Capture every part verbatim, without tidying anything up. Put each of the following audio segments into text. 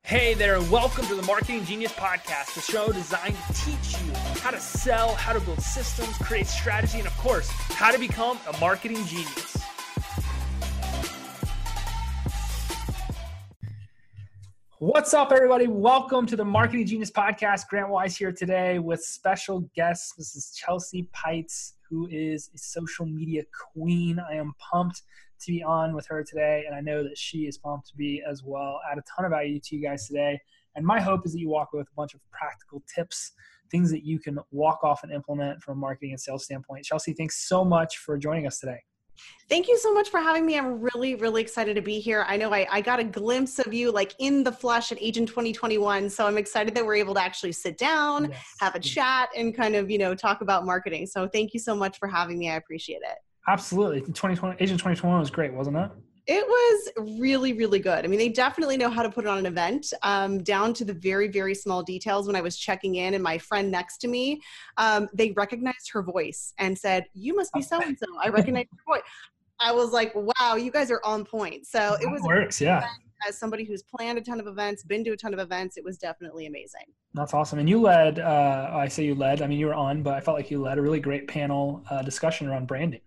Hey there, and welcome to the Marketing Genius Podcast, the show designed to teach you how to sell, how to build systems, create strategy, and of course, how to become a marketing genius. What's up, everybody? Welcome to the Marketing Genius Podcast. Grant Wise here today with special guests. This is Chelsea Pites, who is a social media queen. I am pumped to be on with her today, and I know that she is pumped to be as well. Add a ton of value to you guys today, and my hope is that you walk away with a bunch of practical tips, things that you can walk off and implement from a marketing and sales standpoint. Chelsea, thanks so much for joining us today. Thank you so much for having me. I'm really, really excited to be here. I know I, I got a glimpse of you like in the flesh at Agent twenty twenty-one. So I'm excited that we're able to actually sit down, yes. have a chat, and kind of, you know, talk about marketing. So thank you so much for having me. I appreciate it. Absolutely. twenty twenty, Agent twenty twenty-one was great, wasn't it? It was really, really good. I mean, they definitely know how to put it on an event, um, down to the very, very small details. When I was checking in and my friend next to me, um, they recognized her voice and said, "You must be so-and-so. I recognize your voice." I was like, wow, you guys are on point. So it was works, yeah. As somebody who's planned a ton of events, been to a ton of events, it was definitely amazing. That's awesome. And you led, uh, I say you led, I mean, you were on, but I felt like you led a really great panel uh, discussion around branding.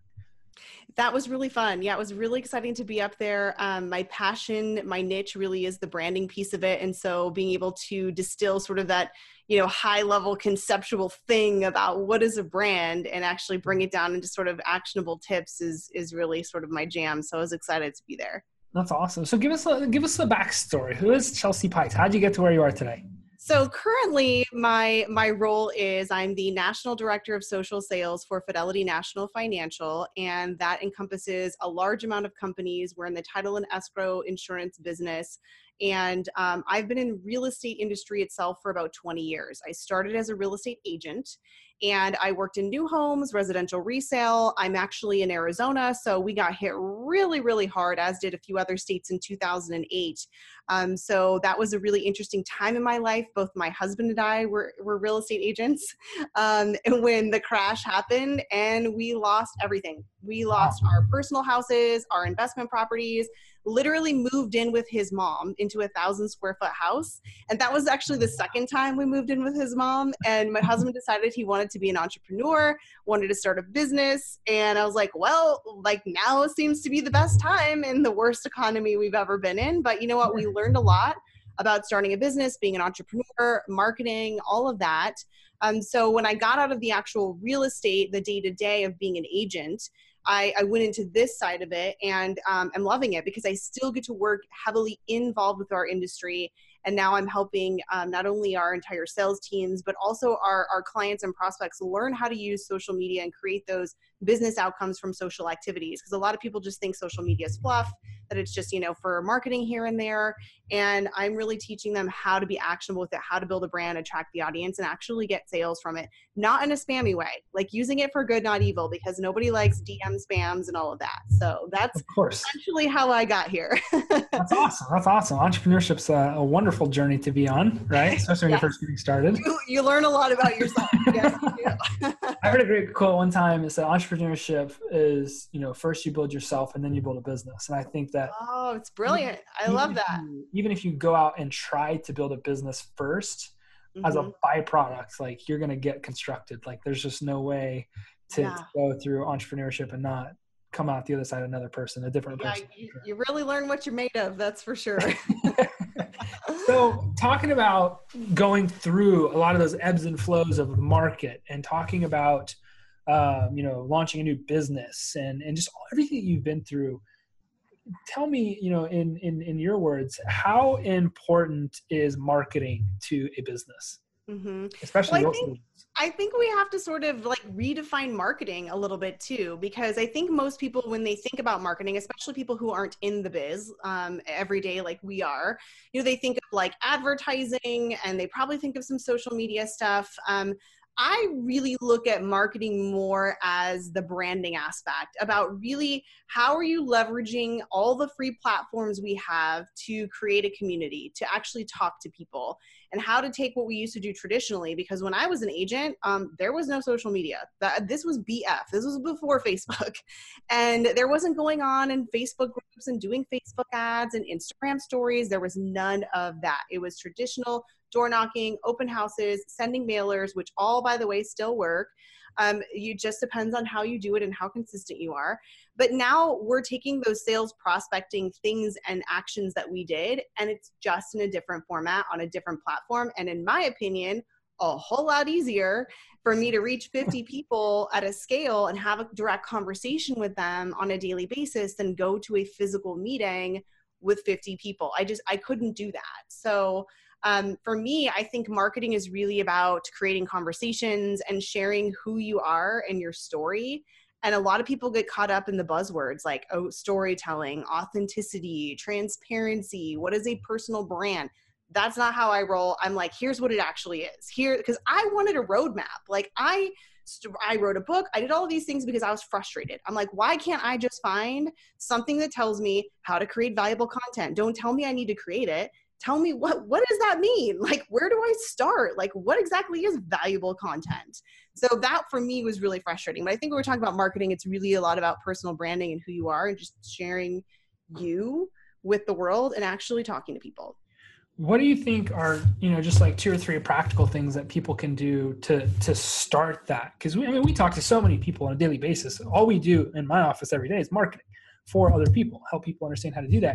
That was really fun. Yeah, it was really exciting to be up there. Um, my passion, my niche really is the branding piece of it. And so being able to distill sort of that, you know, high level conceptual thing about what is a brand and actually bring it down into sort of actionable tips is, is really sort of my jam. So I was excited to be there. That's awesome. So give us a, give us a backstory. Who is Chelsea Pites? How'd you get to where you are today? So currently my, my role is I'm the National Director of Social Sales for Fidelity National Financial, and that encompasses a large amount of companies. We're in the title and escrow insurance business, and um, I've been in real estate industry itself for about twenty years. I started as a real estate agent, and I worked in new homes, residential resale. I'm actually in Arizona, so we got hit really, really hard, as did a few other states in two thousand eight. Um, so that was a really interesting time in my life. Both my husband and I were, were real estate agents um, when the crash happened, and we lost everything. We lost our personal houses, our investment properties, literally moved in with his mom into a thousand square foot house. And that was actually the second time we moved in with his mom. And my husband decided he wanted to be an entrepreneur, wanted to start a business. And I was like, well, like now seems to be the best time in the worst economy we've ever been in. But you know what? We learned a lot about starting a business, being an entrepreneur, marketing, all of that. Um, so when I got out of the actual real estate, the day-to-day of being an agent, I, I went into this side of it, and um, I'm loving it because I still get to work heavily involved with our industry. And now I'm helping um, not only our entire sales teams, but also our, our clients and prospects learn how to use social media and create those business outcomes from social activities. Because a lot of people just think social media is fluff, that it's just, you know, for marketing here and there. And I'm really teaching them how to be actionable with it, how to build a brand, attract the audience, and actually get sales from it. Not in a spammy way, like using it for good, not evil, because nobody likes D M spams and all of that. So that's of course essentially how I got here. That's awesome. That's awesome. Entrepreneurship's a, a wonderful journey to be on, right? Especially when yes. you're first getting started. You, you learn a lot about yourself. Yes, you do. I heard a great quote one time. It said, entrepreneurship is, you know, first you build yourself and then you build a business. And I think that. Oh, it's brilliant. I love that. You, even if you go out and try to build a business first, mm-hmm. as a byproduct, like you're going to get constructed. Like there's just no way to, yeah. to go through entrepreneurship and not come out the other side another person, a different yeah, person. You, you really learn what you're made of. That's for sure. So talking about going through a lot of those ebbs and flows of the market and talking about, um, you know, launching a new business and, and just everything that you've been through, tell me, you know, in, in, in your words, how important is marketing to a business? Mm-hmm. Especially well, I think, I think we have to sort of like redefine marketing a little bit too, because I think most people, when they think about marketing, especially people who aren't in the biz um, every day like we are, you know, they think of like advertising and they probably think of some social media stuff. Um, I really look at marketing more as the branding aspect, about really how are you leveraging all the free platforms we have to create a community, to actually talk to people, and how to take what we used to do traditionally. Because when I was an agent, um, there was no social media. That, this was B F. This was before Facebook. And there wasn't going on in Facebook groups and doing Facebook ads and Instagram stories. There was none of that. It was traditional door knocking, open houses, sending mailers, which all, by the way, still work. Um, you just depends on how you do it and how consistent you are. But now we're taking those sales prospecting things and actions that we did, and it's just in a different format on a different platform. And in my opinion, a whole lot easier for me to reach fifty people at a scale and have a direct conversation with them on a daily basis than go to a physical meeting with fifty people. I just, I couldn't do that. So Um, for me, I think marketing is really about creating conversations and sharing who you are and your story. And a lot of people get caught up in the buzzwords like, oh, storytelling, authenticity, transparency. What is a personal brand? That's not how I roll. I'm like, here's what it actually is. Here, because I wanted a roadmap. Like I, I wrote a book. I did all of these things because I was frustrated. I'm like, why can't I just find something that tells me how to create valuable content? Don't tell me I need to create it. Tell me what, what does that mean? Like, where do I start? Like, what exactly is valuable content? So that for me was really frustrating. But I think when we're talking about marketing, it's really a lot about personal branding and who you are and just sharing you with the world and actually talking to people. What do you think are, you know, just like two or three practical things that people can do to, to start that? Because we, I mean, we talk to so many people on a daily basis. All we do in my office every day is marketing for other people, help people understand how to do that.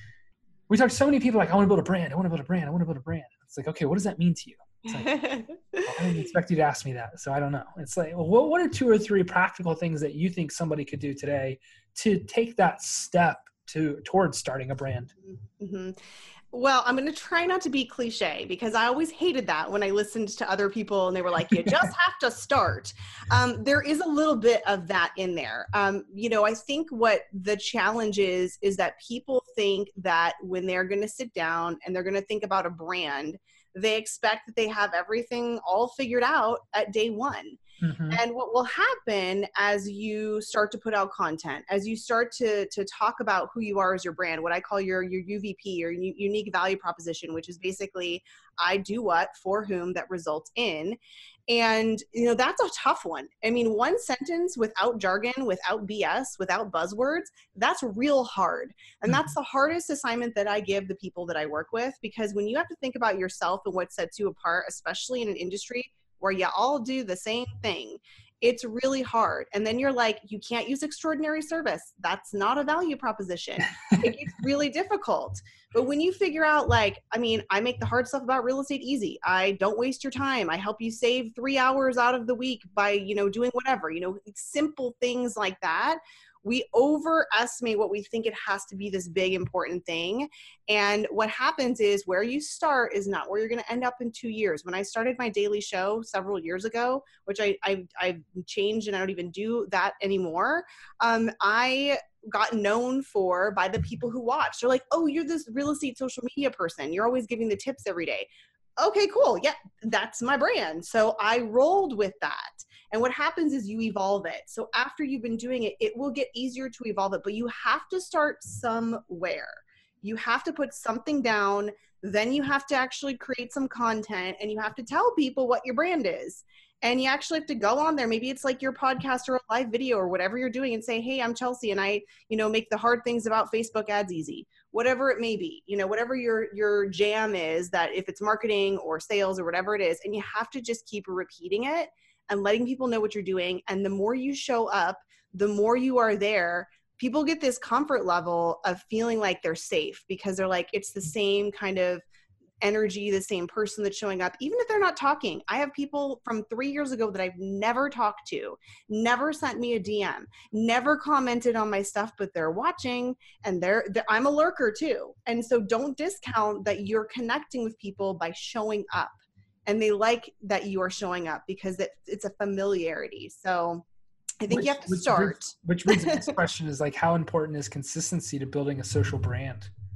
We talk to so many people like, I want to build a brand. I want to build a brand. I want to build a brand. It's like, okay, what does that mean to you? It's like, well, I didn't expect you to ask me that. So I don't know. It's like, well, what, what are two or three practical things that you think somebody could do today to take that step to towards starting a brand? Mm-hmm. Well, I'm going to try not to be cliche because I always hated that when I listened to other people and they were like, you just have to start. Um, there is a little bit of that in there. Um, you know, I think what the challenge is, is that people think that when they're going to sit down and they're going to think about a brand, they expect that they have everything all figured out at day one. Mm-hmm. And what will happen as you start to put out content, as you start to, to talk about who you are as your brand, what I call your, your U V P, your u- unique value proposition, which is basically I do what for whom that results in. And, you know, that's a tough one. I mean, one sentence without jargon, without B S, without buzzwords, that's real hard. And that's the hardest assignment that I give the people that I work with, because when you have to think about yourself and what sets you apart, especially in an industry where you all do the same thing, it's really hard. And then you're like, you can't use extraordinary service. That's not a value proposition. It gets really difficult. But when you figure out, like, I mean, I make the hard stuff about real estate easy. I don't waste your time. I help you save three hours out of the week by, you know, doing whatever, you know, simple things like that. We overestimate what we think it has to be this big, important thing. And what happens is where you start is not where you're going to end up in two years. When I started my daily show several years ago, which I, I, I've changed and I don't even do that anymore, um, I got known for by the people who watch. They're like, oh, you're this real estate social media person. You're always giving the tips every day. Okay, cool. Yeah, that's my brand. So I rolled with that. And what happens is you evolve it. So after you've been doing it, it will get easier to evolve it, but you have to start somewhere. You have to put something down, then you have to actually create some content, and you have to tell people what your brand is. And you actually have to go on there. Maybe it's like your podcast or a live video or whatever you're doing and say, hey, I'm Chelsea and I, you know, make the hard things about Facebook ads easy, whatever it may be, you know, whatever your, your jam is, that if it's marketing or sales or whatever it is, and you have to just keep repeating it and letting people know what you're doing. And the more you show up, the more you are there, people get this comfort level of feeling like they're safe because they're like, it's the same kind of energy, the same person that's showing up, even if they're not talking. I have people from three years ago that I've never talked to, never sent me a D M, never commented on my stuff, but they're watching and they're, they're I'm a lurker too. And so don't discount that you're connecting with people by showing up, and they like that you are showing up because it, it's a familiarity. So I think which, you have to which start. Brings, which brings the next question is like, how important is consistency to building a social brand?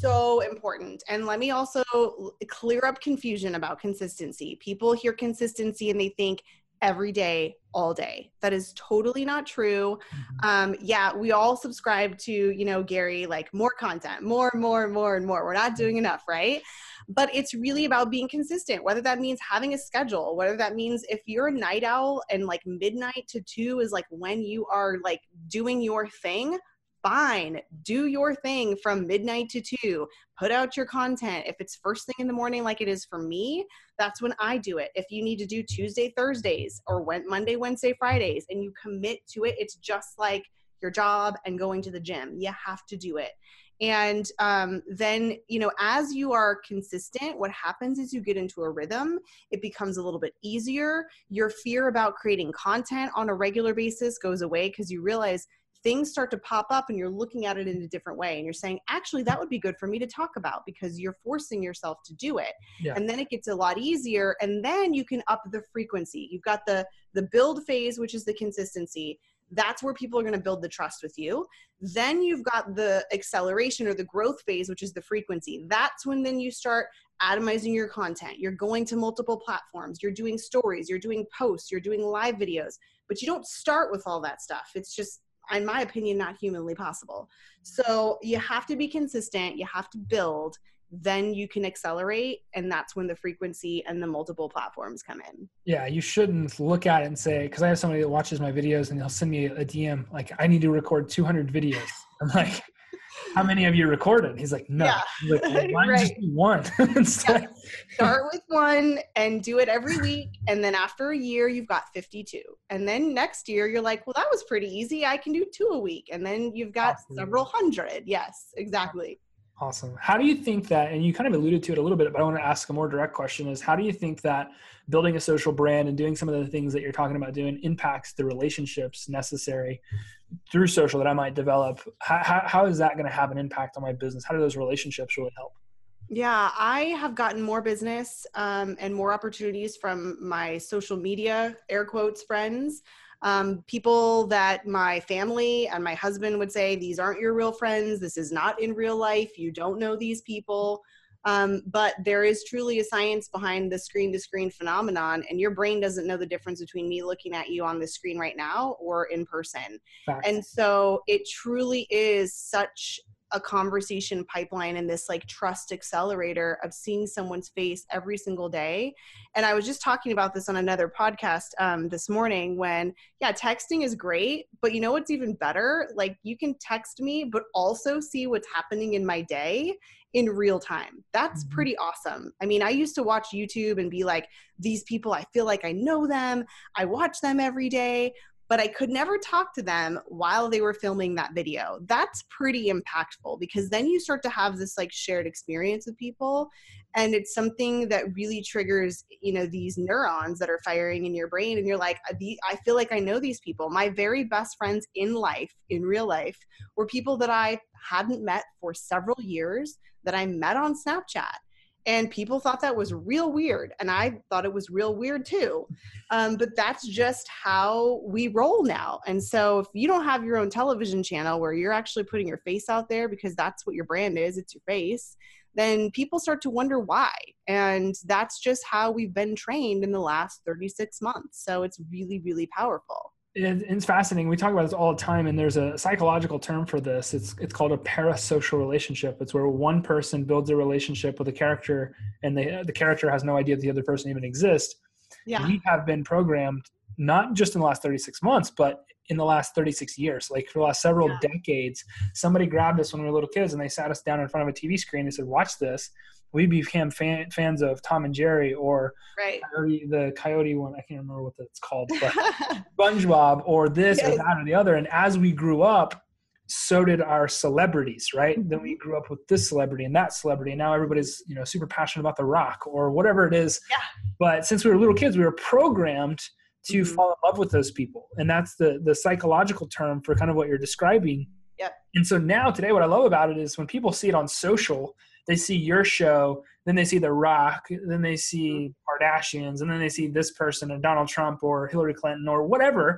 so important. And let me also clear up confusion about consistency. People hear consistency and they think every day, all day. That is totally not true. Mm-hmm. Um, yeah, we all subscribe to, you know, Gary, like more content, more, more, more, and more. We're not doing enough, right? But it's really about being consistent, whether that means having a schedule, whether that means if you're a night owl and like midnight to two is like when you are like doing your thing, fine, do your thing from midnight to two, put out your content. If it's first thing in the morning, like it is for me, that's when I do it. If you need to do Tuesday, Thursdays, or when Monday, Wednesday, Fridays, and you commit to it, it's just like your job and going to the gym. You have to do it. And um, then, you know, as you are consistent, what happens is you get into a rhythm. It becomes a little bit easier. Your fear about creating content on a regular basis goes away because you realize things start to pop up and you're looking at it in a different way. And you're saying, actually, that would be good for me to talk about because you're forcing yourself to do it. Yeah. And then it gets a lot easier. And then you can up the frequency. You've got the, the build phase, which is the consistency. That's where people are going to build the trust with you. Then you've got the acceleration or the growth phase, which is the frequency. That's when then you start atomizing your content. You're going to multiple platforms. You're doing stories. You're doing posts. You're doing live videos. But you don't start with all that stuff. It's just, in my opinion, not humanly possible. So you have to be consistent. You have to build. Then you can accelerate. And that's when the frequency and the multiple platforms come in. Yeah, you shouldn't look at it and say, because I have somebody that watches my videos and they'll send me a D M, like, I need to record two hundred videos. I'm like, how many have you recorded? He's like, no. Yeah. Like, well, why Right. just do one instead? Yeah. Start with one and do it every week. And then after a year, you've got fifty-two. And then next year, you're like, well, that was pretty easy. I can do two a week. And then you've got Absolutely. several hundred. Yes, exactly. Awesome. How do you think that, and you kind of alluded to it a little bit, but I want to ask a more direct question is, how do you think that building a social brand and doing some of the things that you're talking about doing impacts the relationships necessary through social that I might develop? How, how, how is that going to have an impact on my business? How do those relationships really help? Yeah, I have gotten more business um, and more opportunities from my social media, air quotes, friends. Um, people that my family and my husband would say, these aren't your real friends. This is not in real life. You don't know these people. Um, but there is truly a science behind the screen to screen phenomenon, and your brain doesn't know the difference between me looking at you on the screen right now or in person. Facts. And so it truly is such a conversation pipeline and this like trust accelerator of seeing someone's face every single day. And I was just talking about this on another podcast um, this morning when, yeah, texting is great, but you know what's even better? Like you can text me, but also see what's happening in my day in real time. That's Mm-hmm. pretty awesome. I mean, I used to watch YouTube and be like, these people, I feel like I know them. I watch them every day, but I could never talk to them while they were filming that video. That's pretty impactful because then you start to have this like shared experience with people. And it's something that really triggers, you know, these neurons that are firing in your brain. And you're like, I feel like I know these people. My very best friends in life, in real life, were people that I hadn't met for several years that I met on Snapchat. And people thought that was real weird. And I thought it was real weird too. Um, but that's just how we roll now. And so if you don't have your own television channel where you're actually putting your face out there because that's what your brand is, it's your face, then people start to wonder why. And that's just how we've been trained in the last thirty-six months. So it's really, really powerful. It's fascinating. We talk about this all the time, and there's a psychological term for this. It's it's called a parasocial relationship. It's where one person builds a relationship with a character, and they, the character has no idea that the other person even exists. Yeah. We have been programmed, not just in the last thirty-six months, but in the last thirty-six years. Like for the last several Yeah. decades, somebody grabbed us when we were little kids, and they sat us down in front of a T V screen and said, watch this. We became fan, fans of Tom and Jerry or Right. Coyote, the Coyote one. I can't remember what that's called, but SpongeBob or this Yes. or that or the other. And as we grew up, so did our celebrities, right? Then we grew up with this celebrity and that celebrity. And now everybody's, you know, super passionate about The Rock or whatever it is. Yeah. But since we were little kids, we were programmed to Mhm. fall in love with those people. And that's the the psychological term for kind of what you're describing. Yep. And so now today, what I love about it is when people see it on social, they see your show, then they see The Rock, then they see Kardashians, and then they see this person and Donald Trump or Hillary Clinton or whatever.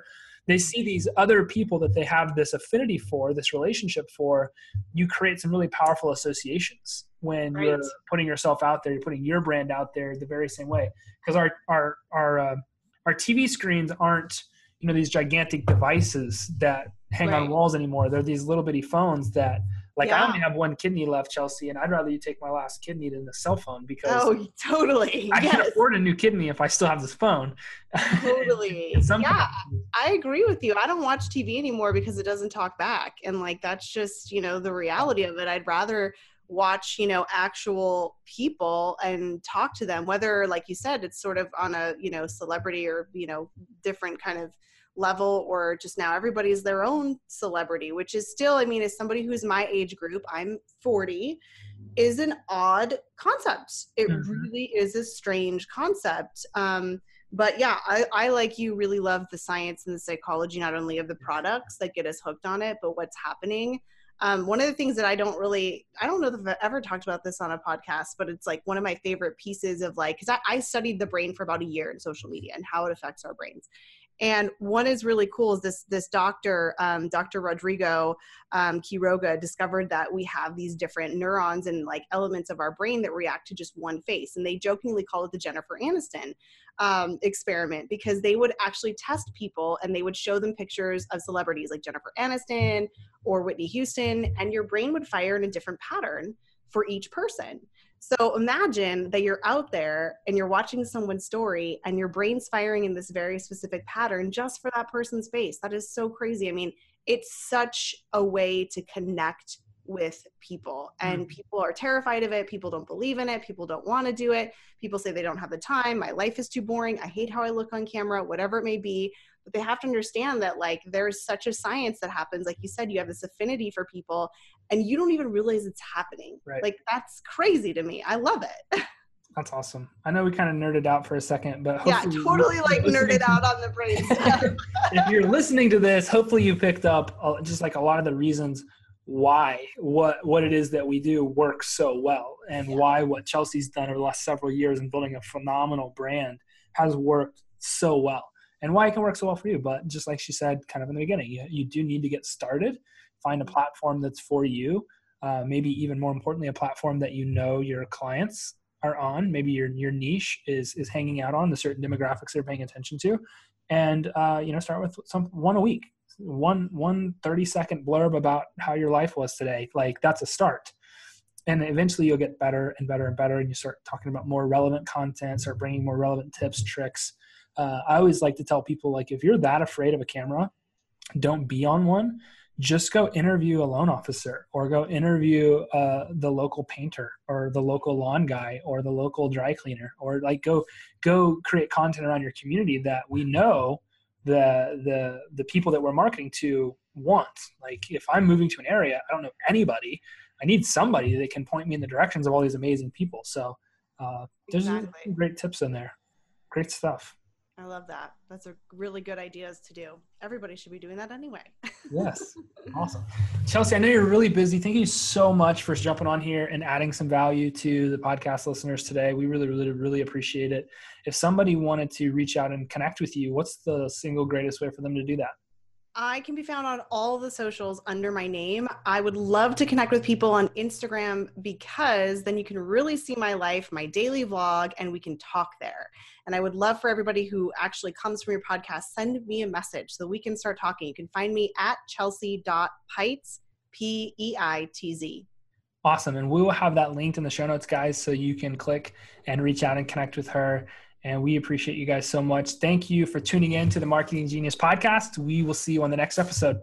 they see these other people that they have this affinity for, this relationship for. You create some really powerful associations when right. you're putting yourself out there, you're putting your brand out there the very same way. Because our, our, our, uh, our T V screens aren't, you know, these gigantic devices that hang right. on walls anymore. They're these little bitty phones that, like, yeah. I only have one kidney left, Chelsea, and I'd rather you take my last kidney than the cell phone, because oh, totally. I yes. can afford a new kidney if I still have this phone. Totally. Yeah, I agree with you. I don't watch T V anymore because it doesn't talk back. And like, that's just, you know, the reality of it. I'd rather watch, you know, actual people and talk to them, whether, like you said, it's sort of on a, you know, celebrity or, you know, different kind of level, or just now everybody's their own celebrity, which is still, I mean, as somebody who's my age group, I'm forty, is an odd concept. It mm-hmm. really is a strange concept. Um, but yeah, I, I, like you, really love the science and the psychology, not only of the products that get us hooked on it, but what's happening. Um, one of the things that I don't really, I don't know if I've ever talked about this on a podcast, but it's like one of my favorite pieces of like, because I, I studied the brain for about a year in social media and how it affects our brains. And one is really cool is this, this doctor, um, Doctor Rodrigo um, Quiroga, discovered that we have these different neurons and like elements of our brain that react to just one face. And they jokingly call it the Jennifer Aniston um, experiment, because they would actually test people and they would show them pictures of celebrities like Jennifer Aniston or Whitney Houston, and your brain would fire in a different pattern for each person. So imagine that you're out there and you're watching someone's story and your brain's firing in this very specific pattern just for that person's face. That is so crazy. I mean, it's such a way to connect with people, and mm-hmm. people are terrified of it. People don't believe in it. People don't want to do it. People say they don't have the time. My life is too boring. I hate how I look on camera, whatever it may be. But they have to understand that like there's such a science that happens. Like you said, you have this affinity for people and you don't even realize it's happening. Right. Like that's crazy to me. I love it. That's awesome. I know we kind of nerded out for a second, but yeah, totally like nerded out on the brain stuff. If you're listening to this, hopefully you picked up uh, just like a lot of the reasons why what what it is that we do works so well, and yeah. why what Chelsea's done over the last several years in building a phenomenal brand has worked so well, and why it can work so well for you. But just like she said kind of in the beginning, you, you do need to get started, find a platform that's for you, uh, maybe even more importantly, a platform that you know your clients are on, maybe your your niche is is hanging out on, the certain demographics they're paying attention to, and uh, you know, start with some one a week. One, one thirty second blurb about how your life was today. Like that's a start. And eventually you'll get better and better and better. And you start talking about more relevant content, start bringing more relevant tips, tricks. Uh, I always like to tell people, like, if you're that afraid of a camera, don't be on one. Just go interview a loan officer, or go interview uh, the local painter, or the local lawn guy, or the local dry cleaner, or like go, go create content around your community that we know the the the people that we're marketing to want. Like if I'm moving to an area, I don't know anybody, I need somebody that can point me in the directions of all these amazing people. So uh, there's exactly. great tips in there. Great stuff. I love that. That's a really good ideas to do. Everybody should be doing that anyway. Yes. Awesome. Chelsea, I know you're really busy. Thank you so much for jumping on here and adding some value to the podcast listeners today. We really, really, really appreciate it. If somebody wanted to reach out and connect with you, what's the single greatest way for them to do that? I can be found on all the socials under my name. I would love to connect with people on Instagram, because then you can really see my life, my daily vlog, and we can talk there. And I would love for everybody who actually comes from your podcast, send me a message so we can start talking. You can find me at chelsea dot peitz, P E I T Z. Awesome. And we will have that linked in the show notes, guys, so you can click and reach out and connect with her. And we appreciate you guys so much. Thank you for tuning in to the Marketing Genius podcast. We will see you on the next episode.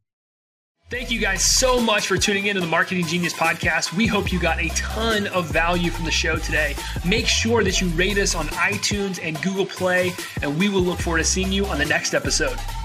Thank you guys so much for tuning into the Marketing Genius podcast. We hope you got a ton of value from the show today. Make sure that you rate us on iTunes and Google Play, and we will look forward to seeing you on the next episode.